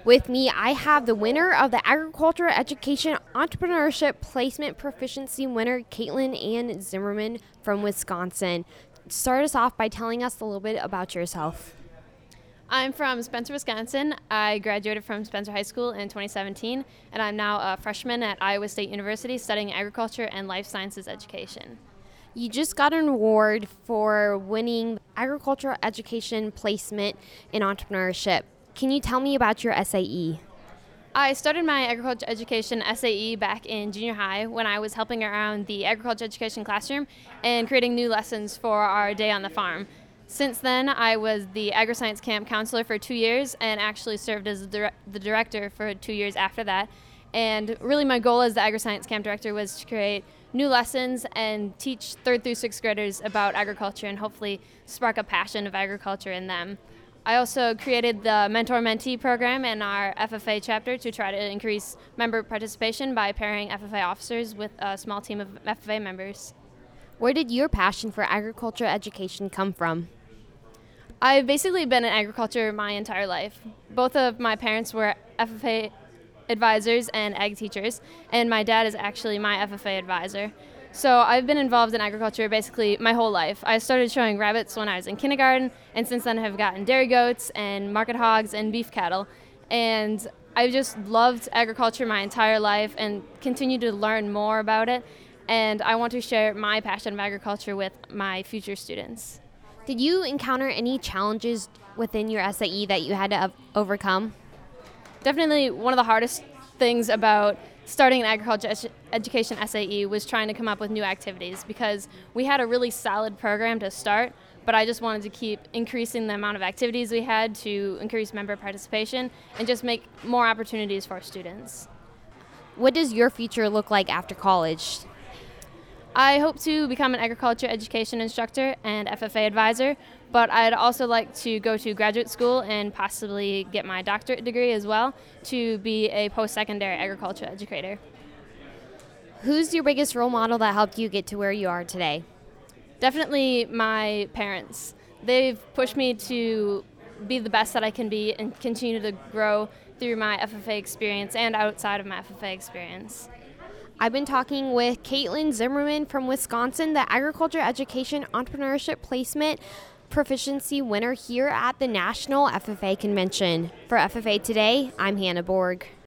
With me, I have the winner of the Agriculture Education Entrepreneurship Placement Proficiency winner, Caitlin Ann Zimmerman from Wisconsin. Start us off by telling us a little bit about yourself. I'm from Spencer, Wisconsin. I graduated from Spencer High School in 2017, and I'm now a freshman at Iowa State University studying agriculture and life sciences education. You just got an award for winning Agricultural Education Placement in Entrepreneurship. Can you tell me about your SAE? I started my agriculture education SAE back in junior high when I was helping around the agriculture education classroom and creating new lessons for our day on the farm. Since then, I was the agri-science camp counselor for 2 years and actually served as the director for 2 years after that. And really my goal as the agri-science camp director was to create new lessons and teach 3rd through 6th graders about agriculture and hopefully spark a passion of agriculture in them. I also created the Mentor-Mentee program in our FFA chapter to try to increase member participation by pairing FFA officers with a small team of FFA members. Where did your passion for agriculture education come from? I've basically been in agriculture my entire life. Both of my parents were FFA advisors and ag teachers, and my dad is actually my FFA advisor. So I've been involved in agriculture basically my whole life. I started showing rabbits when I was in kindergarten, and since then have gotten dairy goats and market hogs and beef cattle. And I've just loved agriculture my entire life and continue to learn more about it. And I want to share my passion of agriculture with my future students. Did you encounter any challenges within your SAE that you had to overcome? Definitely one of the hardest things about starting an agriculture education SAE was trying to come up with new activities because we had a really solid program to start, but I just wanted to keep increasing the amount of activities we had to increase member participation and just make more opportunities for our students. What does your future look like after college? I hope to become an agriculture education instructor and FFA advisor, but I'd also like to go to graduate school and possibly get my doctorate degree as well to be a post-secondary agriculture educator. Who's your biggest role model that helped you get to where you are today? Definitely my parents. They've pushed me to be the best that I can be and continue to grow through my FFA experience and outside of my FFA experience. I've been talking with Caitlin Zimmerman from Wisconsin, the Agriculture Education Entrepreneurship Placement Proficiency winner here at the National FFA Convention. For FFA Today, I'm Hannah Borg.